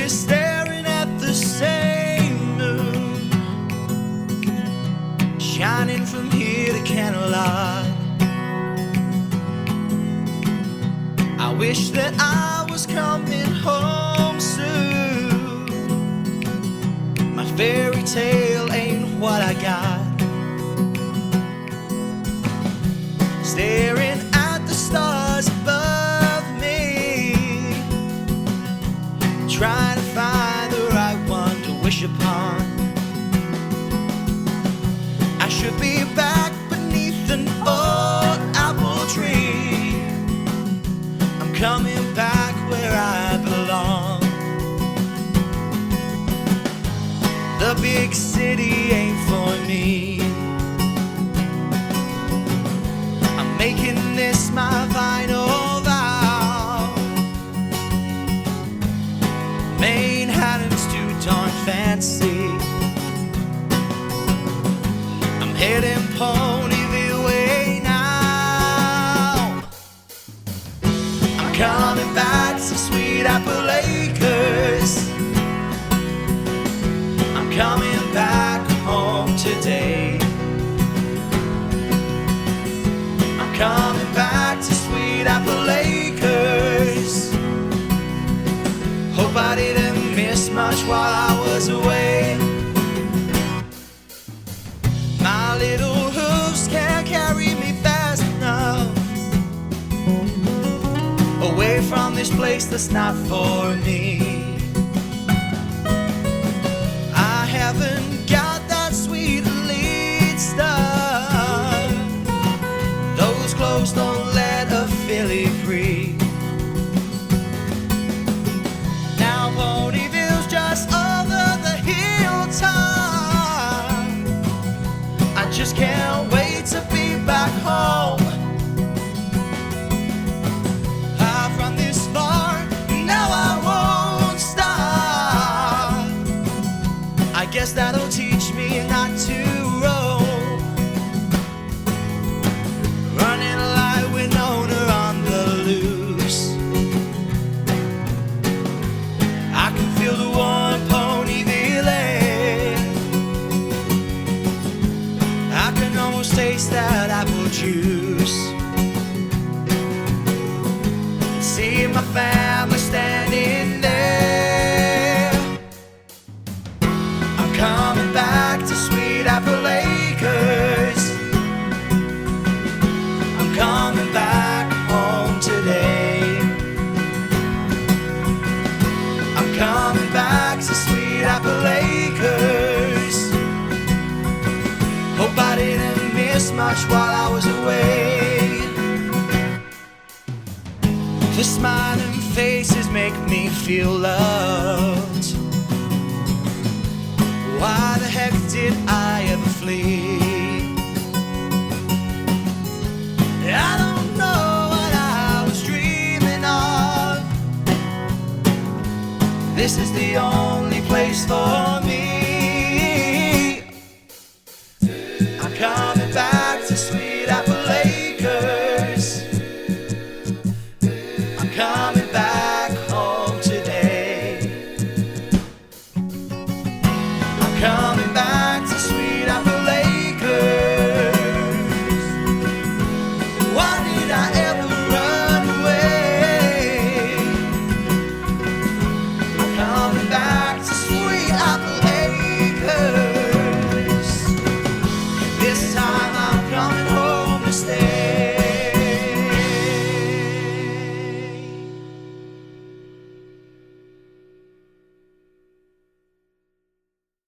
we're staring at the same moon, shining from here to Candlelight. I wish that I was coming home soon. My fairy tale ain't what I got. Staring at the stars above me, trying to find the right one to wish upon. I should be back beneath an old apple tree. I'm coming back where I belong. The big city ain't for me. I'm making this my final vow. Manhattan's too darn fancy. I'm heading Ponyville way now. I'm coming back to Sweet Apple Acres. I'm coming back home today. I'm coming back to Sweet Apple Acres. Hope I didn't miss much while I was away. My little hooves can't carry me fast enough away from this place that's not for me. I haven't got that sweet lead stuff. Those clothes don't let a filly breathe. Now Ponyville's just over the hilltop. I just can't wait to be back home. I've run this far, now I won't stop. I guess that'll teach me not to roam. Running like Winona on the loose. I can feel the warm Ponyville air. I can almost taste that apple juice. See my family standing there. I'm coming back to Sweet Apple Acres. I'm coming back home today. I'm coming back to Sweet Apple Acres. Hope I didn't miss much while I was away. The smiling faces make me feel loved. Why the heck did I ever flee?